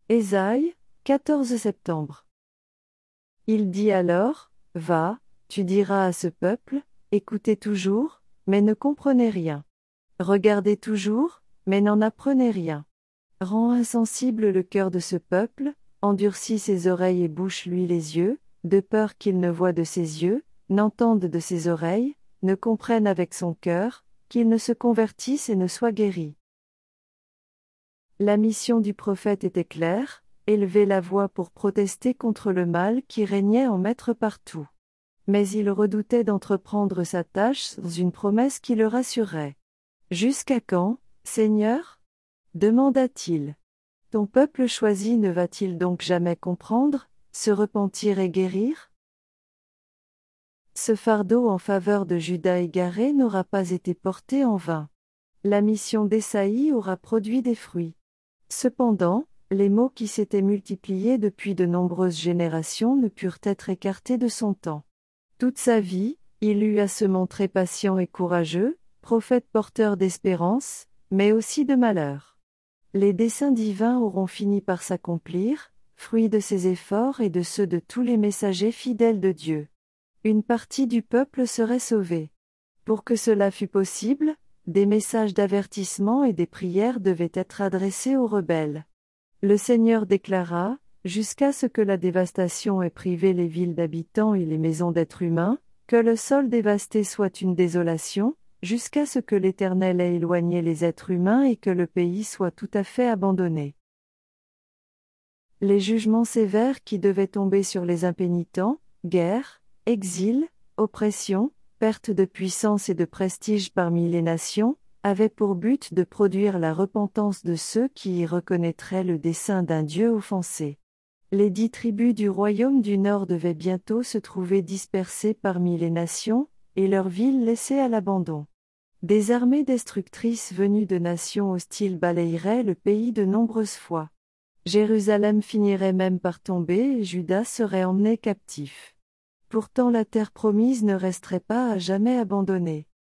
Ésaïe, 14 septembre. Il dit alors, Va, tu diras à ce peuple, écoutez toujours, mais ne comprenez rien. Regardez toujours, mais n'en apprenez rien. Rends insensible le cœur de ce peuple, endurcis ses oreilles et bouche-lui les yeux, de peur qu'il ne voie de ses yeux, n'entende de ses oreilles, ne comprenne avec son cœur, qu'il ne se convertisse et ne soit guéri. La mission du prophète était claire, élever la voix pour protester contre le mal qui régnait en maître partout. Mais il redoutait d'entreprendre sa tâche sans une promesse qui le rassurerait. « Jusqu'à quand, Seigneur ? Demanda-t-il. Ton peuple choisi ne va-t-il donc jamais comprendre, se repentir et guérir ? Ce fardeau en faveur de Juda égaré n'aura pas été porté en vain. La mission d'Ésaïe aura produit des fruits. Cependant, les maux qui s'étaient multipliés depuis de nombreuses générations ne purent être écartés de son temps. Toute sa vie, il eut à se montrer patient et courageux, prophète porteur d'espérance, mais aussi de malheur. Les desseins divins auront fini par s'accomplir, fruit de ses efforts et de ceux de tous les messagers fidèles de Dieu. Une partie du peuple serait sauvée. Pour que cela fût possible, des messages d'avertissement et des prières devaient être adressés aux rebelles. Le Seigneur déclara, jusqu'à ce que la dévastation ait privé les villes d'habitants et les maisons d'êtres humains, que le sol dévasté soit une désolation, jusqu'à ce que l'Éternel ait éloigné les êtres humains et que le pays soit tout à fait abandonné. Les jugements sévères qui devaient tomber sur les impénitents, guerre, exil, oppression, perte de puissance et de prestige parmi les nations, avaient pour but de produire la repentance de ceux qui y reconnaîtraient le dessein d'un Dieu offensé. Les 10 tribus du royaume du Nord devaient bientôt se trouver dispersées parmi les nations, et leurs villes laissées à l'abandon. Des armées destructrices venues de nations hostiles balayeraient le pays de nombreuses fois. Jérusalem finirait même par tomber et Juda serait emmené captif. Pourtant la terre promise ne resterait pas à jamais abandonnée.